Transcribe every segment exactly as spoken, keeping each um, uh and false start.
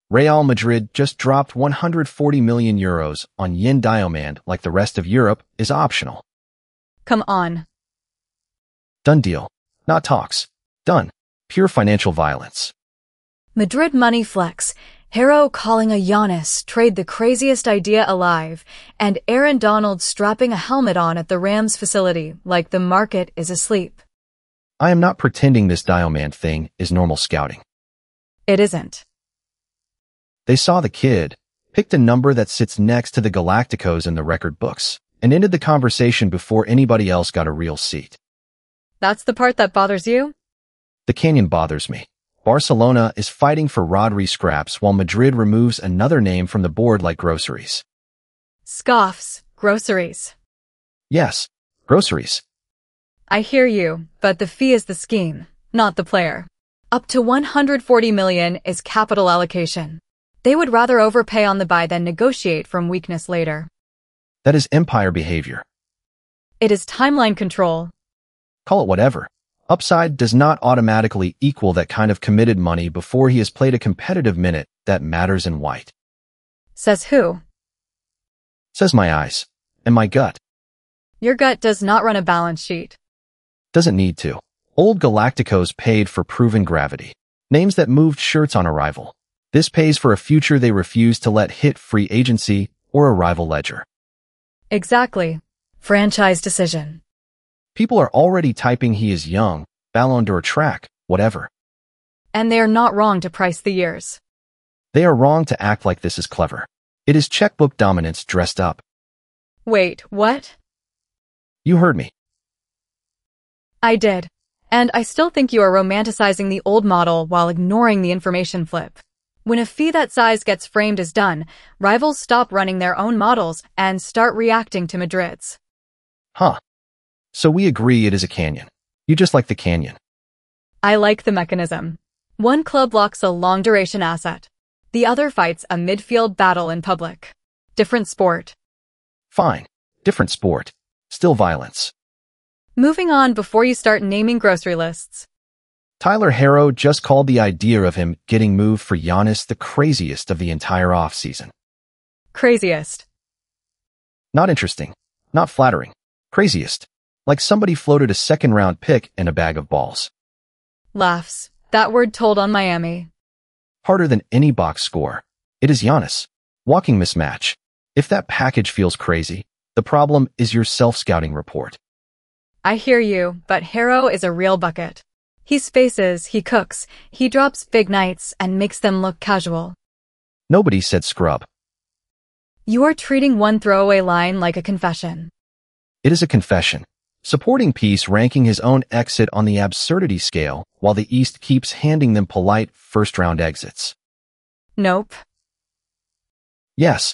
Real Madrid just dropped one hundred forty million euros on Yin Diomande like the rest of Europe is optional. Come on. Done deal. Not talks. Done. Pure financial violence. Madrid money flex. Hero calling a Giannis trade the craziest idea alive, and Aaron Donald strapping a helmet on at the Rams facility like the market is asleep. I am not pretending this Diomande thing is normal scouting. It isn't. They saw the kid, picked a number that sits next to the Galacticos in the record books, and ended the conversation before anybody else got a real seat. That's the part that bothers you? The canyon bothers me. Barcelona is fighting for Rodri scraps while Madrid removes another name from the board like groceries. Scoffs, groceries. Yes, groceries. I hear you, but the fee is the scheme, not the player. Up to one hundred forty million is capital allocation. They would rather overpay on the buy than negotiate from weakness later. That is empire behavior. It is timeline control. Call it whatever. Upside does not automatically equal that kind of committed money before he has played a competitive minute that matters in white. Says who? Says my eyes. And my gut. Your gut does not run a balance sheet. Doesn't need to. Old Galacticos paid for proven gravity. Names that moved shirts on arrival. This pays for a future they refuse to let hit free agency or a rival ledger. Exactly. Franchise decision. People are already typing he is young, Ballon d'Or track, whatever. And they are not wrong to price the years. They are wrong to act like this is clever. It is checkbook dominance dressed up. Wait, what? You heard me. I did. And I still think you are romanticizing the old model while ignoring the information flip. When a fee that size gets framed as done, rivals stop running their own models and start reacting to Madrid's. Huh. So we agree it is a canyon. You just like the canyon. I like the mechanism. One club locks a long-duration asset. The other fights a midfield battle in public. Different sport. Fine. Different sport. Still violence. Moving on before you start naming grocery lists. Tyler Herro just called the idea of him getting moved for Giannis the craziest of the entire offseason. Craziest. Not interesting. Not flattering. Craziest. Like somebody floated a second-round pick in a bag of balls. Laughs. That word told on Miami. Harder than any box score. It is Giannis. Walking mismatch. If that package feels crazy, the problem is your self-scouting report. I hear you, but Herro is a real bucket. He spaces, he cooks, he drops big nights and makes them look casual. Nobody said scrub. You are treating one throwaway line like a confession. It is a confession. Supporting piece ranking his own exit on the absurdity scale, while the East keeps handing them polite first-round exits. Nope. Yes.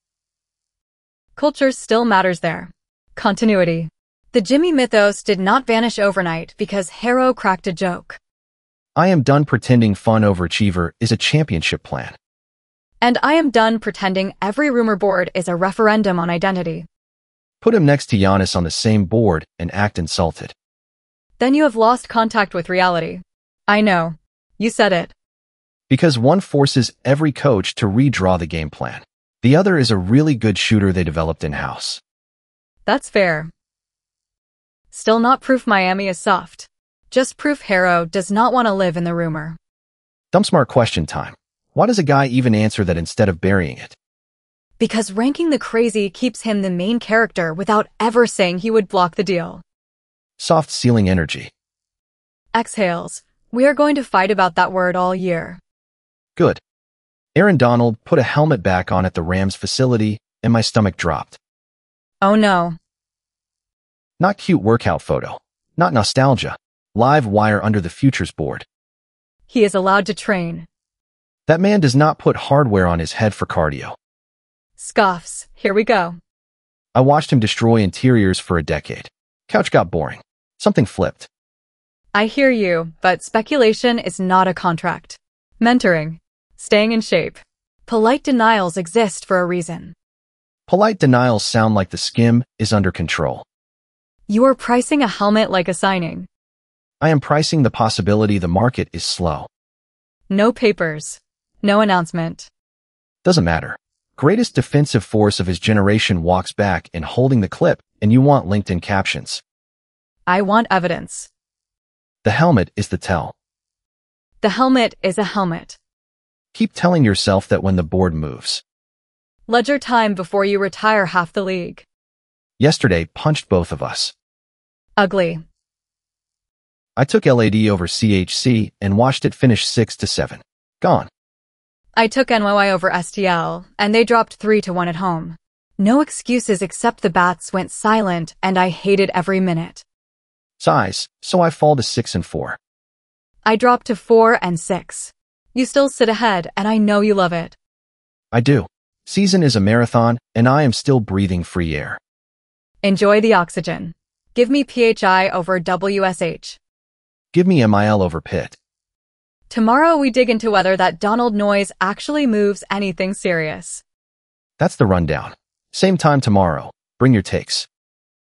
Culture still matters there. Continuity. The Jimmy mythos did not vanish overnight because Herro cracked a joke. I am done pretending fun overachiever is a championship plan. And I am done pretending every rumor board is a referendum on identity. Put him next to Giannis on the same board and act insulted. Then you have lost contact with reality. I know. You said it. Because one forces every coach to redraw the game plan. The other is a really good shooter they developed in-house. That's fair. Still not proof Miami is soft. Just proof Herro does not want to live in the rumor. Dumb smart question time. Why does a guy even answer that instead of burying it? Because ranking the crazy keeps him the main character without ever saying he would block the deal. Soft ceiling energy. Exhales. We are going to fight about that word all year. Good. Aaron Donald put a helmet back on at the Rams facility, and my stomach dropped. Oh no. Not cute workout photo. Not nostalgia. Live wire under the futures board. He is allowed to train. That man does not put hardware on his head for cardio. Scoffs. Here we go. I watched him destroy interiors for a decade. Couch got boring. Something flipped. I hear you, but speculation is not a contract. Mentoring. Staying in shape. Polite denials exist for a reason. Polite denials sound like the skim is under control. You are pricing a helmet like a signing. I am pricing the possibility the market is slow. No papers. No announcement. Doesn't matter. Greatest defensive force of his generation walks back in holding the clip, and you want LinkedIn captions. I want evidence. The helmet is the tell. The helmet is a helmet. Keep telling yourself that when the board moves. Ledger time before you retire half the league. Yesterday punched both of us. Ugly. I took L A D over C H C and watched it finish six to seven. Gone. I took N Y Y over S T L, and they dropped three to one at home. No excuses except the bats went silent, and I hated every minute. Size, so I fall to six and four. I dropped to four and six. You still sit ahead, and I know you love it. I do. Season is a marathon, and I am still breathing free air. Enjoy the oxygen. Give me P H I over W S H. Give me M I L over Pitt. Tomorrow we dig into whether that Donald noise actually moves anything serious. That's the rundown. Same time tomorrow. Bring your takes.